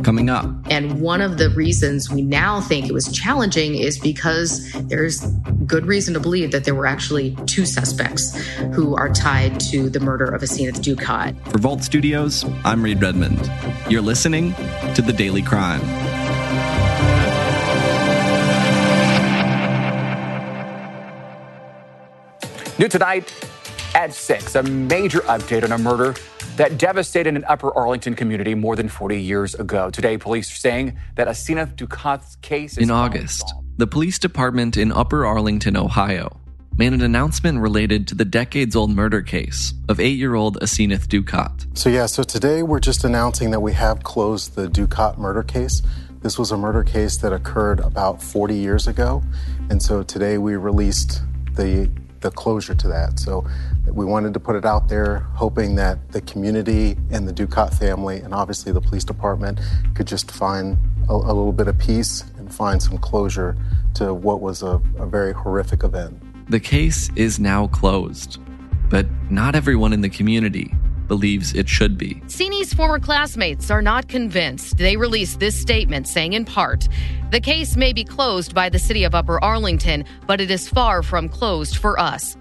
coming up. And one of the reasons we now think it was challenging is because there's good reason to believe that there were actually two suspects who are tied to the murder of Asenath Dukat. For Vault Studios, I'm Reed Redmond. You're listening to The Daily Crime. New tonight at 6, a major update on a murder that devastated an Upper Arlington community more than 40 years ago. Today, police are saying that Asenath Dukat's case is in August. The police department in Upper Arlington, Ohio, made an announcement related to the decades-old murder case of 8-year-old Asenath Dukat. So today we're just announcing that we have closed the Dukat murder case. This was a murder case that occurred about 40 years ago, and so today we released the closure to that. So we wanted to put it out there, hoping that the community and the Dukat family, and obviously the police department, could just find a little bit of peace and find some closure to what was a very horrific event. The case is now closed, but not everyone in the community believes it should be. Seeney's former classmates are not convinced. They released this statement saying, in part, the case may be closed by the city of Upper Arlington, but it is far from closed for us.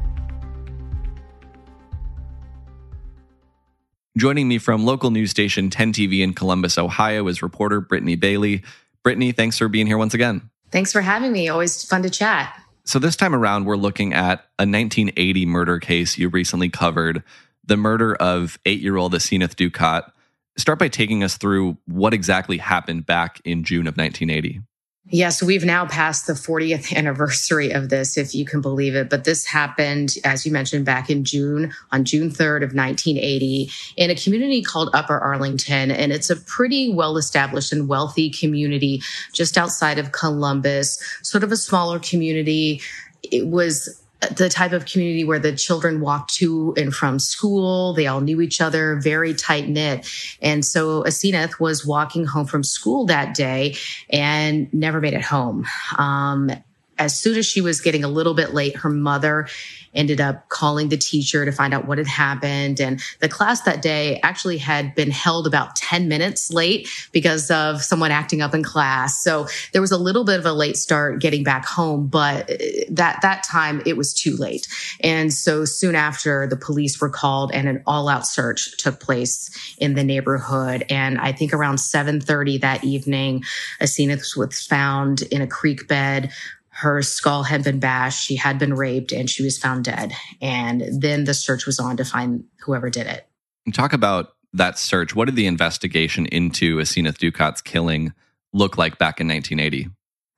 Joining me from local news station 10 TV in Columbus, Ohio, is reporter Brittany Bailey. Brittany, thanks for being here once again. Thanks for having me. Always fun to chat. So this time around, we're looking at a 1980 murder case you recently covered, the murder of 8-year-old Asenath Dukat. Start by taking us through what exactly happened back in June of 1980. Yes, we've now passed the 40th anniversary of this, if you can believe it. But this happened, as you mentioned, back in June, on June 3rd of 1980, in a community called Upper Arlington. And it's a pretty well-established and wealthy community just outside of Columbus, sort of a smaller community. It was the type of community where the children walked to and from school. They all knew each other, very tight knit. And so Asenath was walking home from school that day and never made it home. As soon as she was getting a little bit late, her mother ended up calling the teacher to find out what had happened. And the class that day actually had been held about 10 minutes late because of someone acting up in class. So there was a little bit of a late start getting back home, but that time it was too late. And so soon after, the police were called and an all-out search took place in the neighborhood. And I think around 7:30 that evening, Asenath was found in a creek bed. Her skull had been bashed, she had been raped, and she was found dead. And then the search was on to find whoever did it. Talk about that search. What did the investigation into Asenath Dukat's killing look like back in 1980?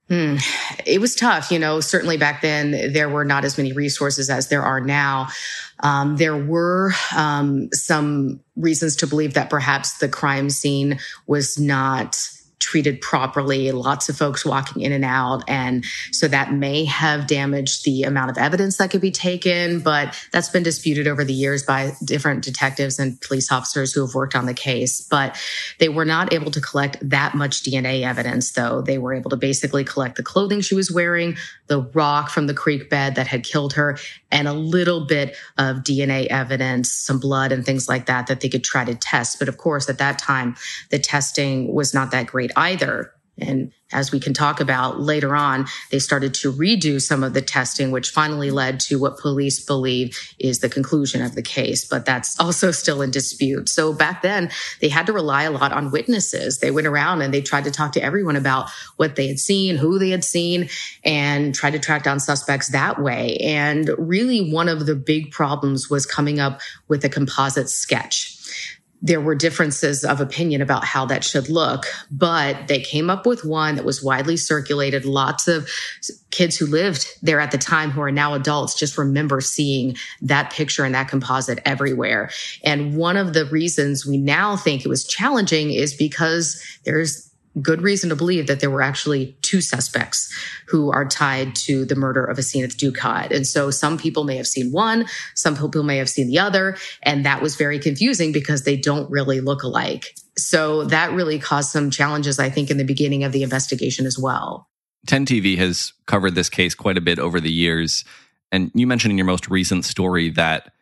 It was tough. Certainly back then, there were not as many resources as there are now. There were some reasons to believe that perhaps the crime scene was not treated properly, lots of folks walking in and out. And so that may have damaged the amount of evidence that could be taken, but that's been disputed over the years by different detectives and police officers who have worked on the case. But they were not able to collect that much DNA evidence, though. They were able to basically collect the clothing she was wearing, the rock from the creek bed that had killed her, and a little bit of DNA evidence, some blood and things like that they could try to test. But of course, at that time, the testing was not that great either. And as we can talk about later on, they started to redo some of the testing, which finally led to what police believe is the conclusion of the case. But that's also still in dispute. So back then, they had to rely a lot on witnesses. They went around and they tried to talk to everyone about what they had seen, who they had seen, and tried to track down suspects that way. And really, one of the big problems was coming up with a composite sketch. There were differences of opinion about how that should look, but they came up with one that was widely circulated. Lots of kids who lived there at the time, who are now adults, just remember seeing that picture and that composite everywhere. And one of the reasons we now think it was challenging is because there's good reason to believe that there were actually two suspects who are tied to the murder of Asenath Dukat. And so some people may have seen one, some people may have seen the other, and that was very confusing because they don't really look alike. So that really caused some challenges, I think, in the beginning of the investigation as well. 10 TV has covered this case quite a bit over the years. And you mentioned in your most recent story that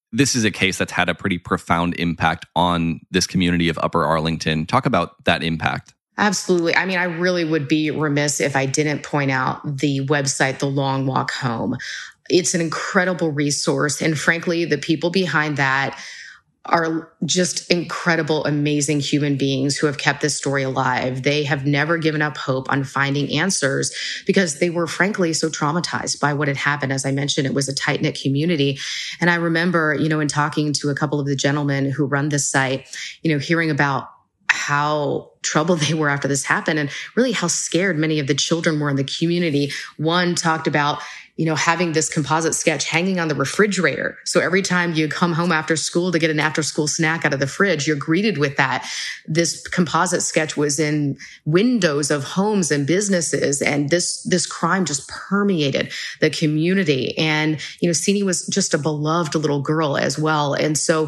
this is a case that's had a pretty profound impact on this community of Upper Arlington. Talk about that impact. Absolutely. I mean, I really would be remiss if I didn't point out the website, The Long Walk Home. It's an incredible resource. And frankly, the people behind that are just incredible, amazing human beings who have kept this story alive. They have never given up hope on finding answers because they were frankly so traumatized by what had happened. As I mentioned, it was a tight-knit community. And I remember, in talking to a couple of the gentlemen who run this site, hearing about how troubled they were after this happened and really how scared many of the children were in the community. One talked about having this composite sketch hanging on the refrigerator. So every time you come home after school to get an after-school snack out of the fridge, you're greeted with that. This composite sketch was in windows of homes and businesses, and this crime just permeated the community. And, Sini was just a beloved little girl as well. And so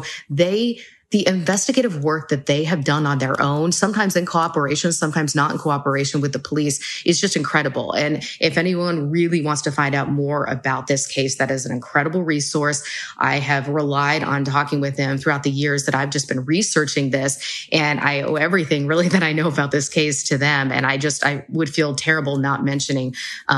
the investigative work that they have done on their own, sometimes in cooperation, sometimes not in cooperation with the police, is just incredible. And if anyone really wants to find out more about this case, that is an incredible resource. I have relied on talking with them throughout the years that I've just been researching this. And I owe everything really that I know about this case to them. And I would feel terrible not mentioning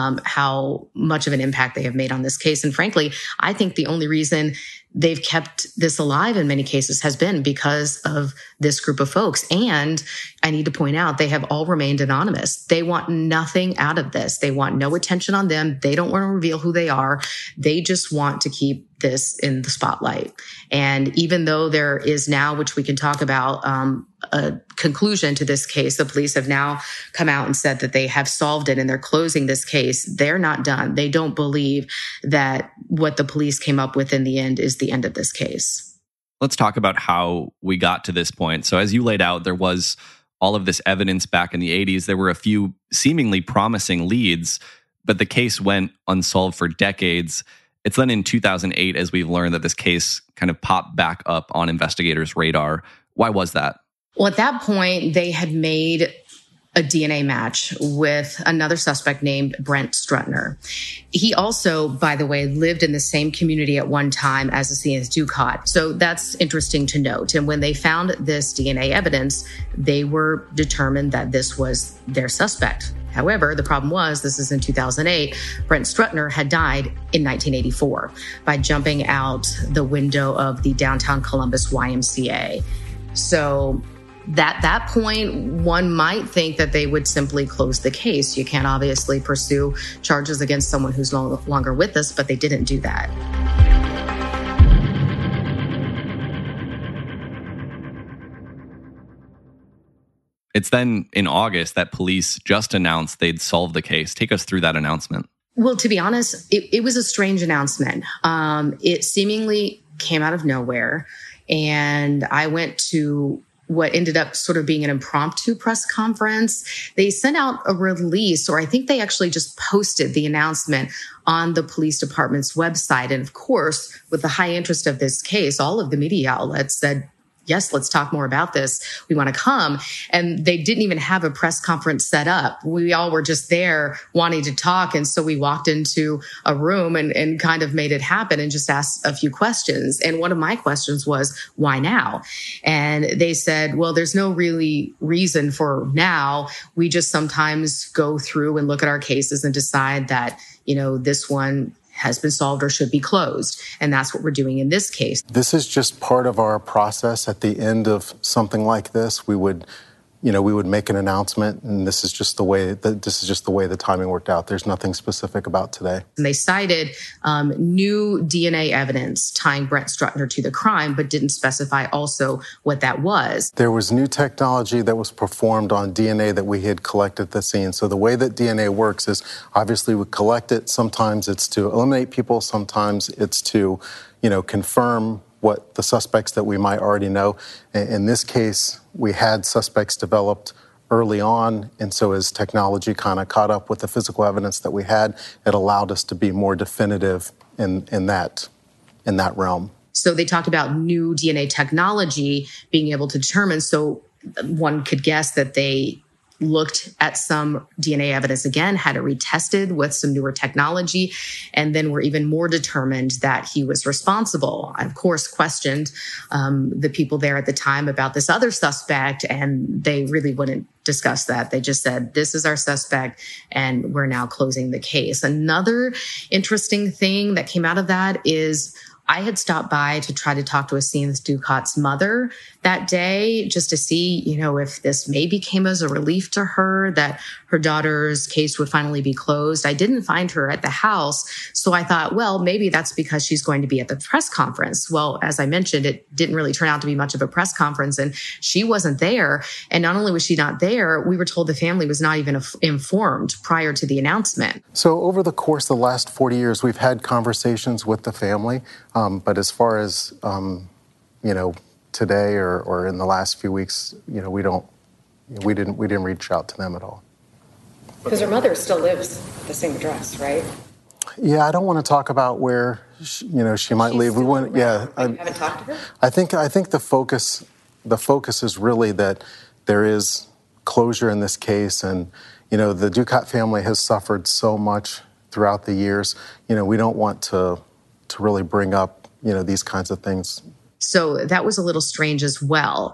how much of an impact they have made on this case. And frankly, I think the only reason they've kept this alive in many cases has been because of this group of folks. And I need to point out, they have all remained anonymous. They want nothing out of this. They want no attention on them. They don't want to reveal who they are. They just want to keep this in the spotlight. And even though there is now, which we can talk about, a conclusion to this case, the police have now come out and said that they have solved it and they're closing this case. They're not done. They don't believe that what the police came up with in the end is the end of this case. Let's talk about how we got to this point. So as you laid out, there was all of this evidence back in the 80s. There were a few seemingly promising leads, but the case went unsolved for decades. It's then in 2008, as we've learned, that this case kind of popped back up on investigators' radar. Why was that? Well, at that point, they had made a DNA match with another suspect named Brent Strutner. He also, by the way, lived in the same community at one time as Asineth Dukat. So that's interesting to note. And when they found this DNA evidence, they were determined that this was their suspect. However, the problem was, this is in 2008, Brent Strutner had died in 1984 by jumping out the window of the downtown Columbus YMCA. So at that point, one might think that they would simply close the case. You can't obviously pursue charges against someone who's no longer with us, but they didn't do that. It's then in August that police just announced they'd solved the case. Take us through that announcement. Well, to be honest, it was a strange announcement. It seemingly came out of nowhere. And I went to what ended up sort of being an impromptu press conference. They sent out a release, or I think they actually just posted the announcement on the police department's website. And of course, with the high interest of this case, all of the media outlets said, yes, let's talk more about this. We want to come. And they didn't even have a press conference set up. We all were just there wanting to talk. And so we walked into a room and kind of made it happen and just asked a few questions. And one of my questions was, why now? And they said, well, there's no really reason for now. We just sometimes go through and look at our cases and decide that, this one has been solved or should be closed. And that's what we're doing in this case. This is just part of our process. At the end of something like this, we would make an announcement, and this is just the way the timing worked out. There's nothing specific about today. And they cited new DNA evidence tying Brent Strutner to the crime, but didn't specify also what that was. There was new technology that was performed on DNA that we had collected at the scene. So the way that DNA works is obviously we collect it. Sometimes it's to eliminate people. Sometimes it's to, confirm what the suspects that we might already know. In this case, we had suspects developed early on, and so as technology kind of caught up with the physical evidence that we had, it allowed us to be more definitive in that realm. So they talked about new DNA technology being able to determine, so one could guess that they looked at some DNA evidence again, had it retested with some newer technology, and then were even more determined that he was responsible. I, of course, questioned the people there at the time about this other suspect, and they really wouldn't discuss that. They just said, this is our suspect, and we're now closing the case. Another interesting thing that came out of that is I had stopped by to try to talk to Asineth Ducat's mother that day just to see, if this maybe came as a relief to her that her daughter's case would finally be closed. I didn't find her at the house. So I thought, well, maybe that's because she's going to be at the press conference. Well, as I mentioned, it didn't really turn out to be much of a press conference, and she wasn't there. And not only was she not there, we were told the family was not even informed prior to the announcement. So over the course of the last 40 years, we've had conversations with the family. But as far as, today or in the last few weeks, we didn't reach out to them at all. Because her mother still lives at the same address, right? Yeah, I don't want to talk about where, she might leave. We want, yeah. You haven't talked to her? I think the focus is really that there is closure in this case, and the Ducat family has suffered so much throughout the years. We don't want to really bring up, these kinds of things. So that was a little strange as well.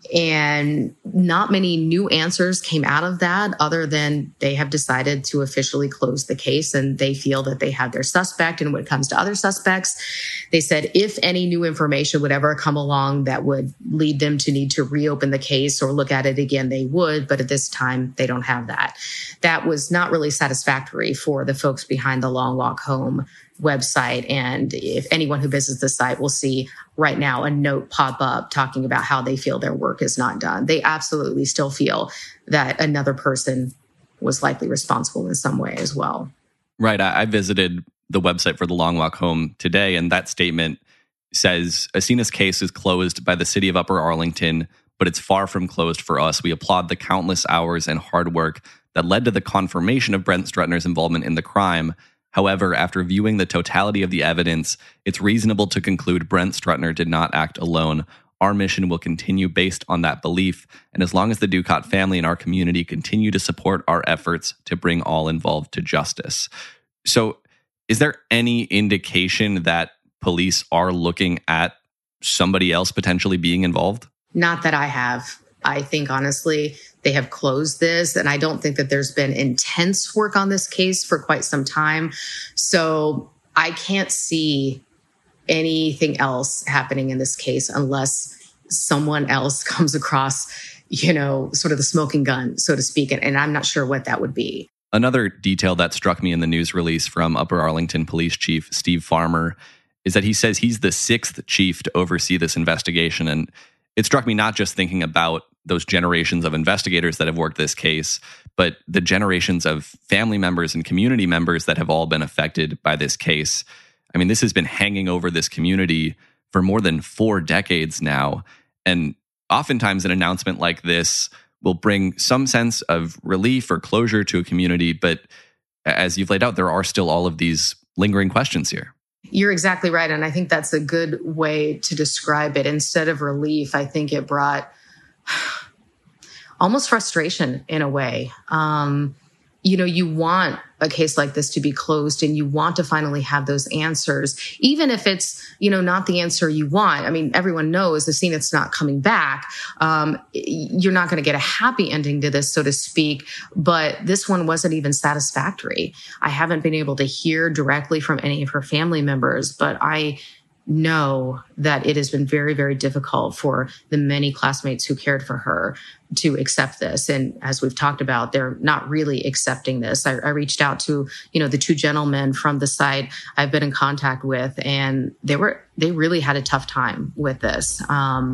And not many new answers came out of that other than they have decided to officially close the case, and they feel that they have their suspect. And when it comes to other suspects, they said if any new information would ever come along that would lead them to need to reopen the case or look at it again, they would. But at this time, they don't have that. That was not really satisfactory for the folks behind the Long Walk Home website. And if anyone who visits the site will see right now a note pop up talking about how they feel their work is not done. They absolutely still feel that another person was likely responsible in some way as well. Right. I visited the website for the Long Walk Home today, and that statement says Asineth's case is closed by the city of Upper Arlington, but it's far from closed for us. We applaud the countless hours and hard work that led to the confirmation of Brent Strutner's involvement in the crime. However, after viewing the totality of the evidence, it's reasonable to conclude Brent Strutner did not act alone. Our mission will continue based on that belief, and as long as the Ducat family and our community continue to support our efforts to bring all involved to justice. So, is there any indication that police are looking at somebody else potentially being involved? Not that I have. I think, honestly, they have closed this, and I don't think that there's been intense work on this case for quite some time. So I can't see anything else happening in this case unless someone else comes across, sort of the smoking gun, so to speak. And I'm not sure what that would be. Another detail that struck me in the news release from Upper Arlington Police Chief Steve Farmer is that he says he's the sixth chief to oversee this investigation. And it struck me not just thinking about those generations of investigators that have worked this case, but the generations of family members and community members that have all been affected by this case. I mean, this has been hanging over this community for more than 4 decades now. And oftentimes an announcement like this will bring some sense of relief or closure to a community. But as you've laid out, there are still all of these lingering questions here. You're exactly right. And I think that's a good way to describe it. Instead of relief, I think it brought almost frustration in a way. You want a case like this to be closed, and you want to finally have those answers, even if it's, not the answer you want. I mean, everyone knows Asineth's not coming back. You're not going to get a happy ending to this, so to speak, but this one wasn't even satisfactory. I haven't been able to hear directly from any of her family members, but I know that it has been very, very difficult for the many classmates who cared for her to accept this. And as we've talked about, they're not really accepting this. I reached out to, the 2 gentlemen from the site I've been in contact with, and they really had a tough time with this.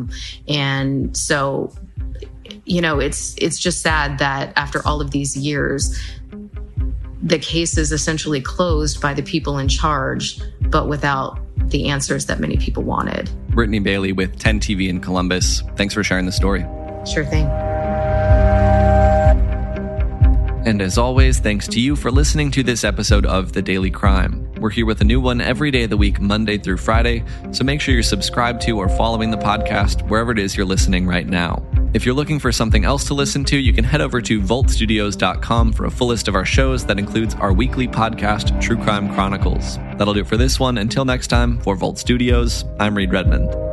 And so, it's just sad that after all of these years, the case is essentially closed by the people in charge, but without the answers that many people wanted. Brittany Bailey with 10 TV in Columbus. Thanks for sharing the story. Sure thing. And as always, thanks to you for listening to this episode of The Daily Crime. We're here with a new one every day of the week, Monday through Friday, so make sure you're subscribed to or following the podcast wherever it is you're listening right now. If you're looking for something else to listen to, you can head over to voltstudios.com for a full list of our shows that includes our weekly podcast, True Crime Chronicles. That'll do it for this one. Until next time, for Volt Studios, I'm Reed Redmond.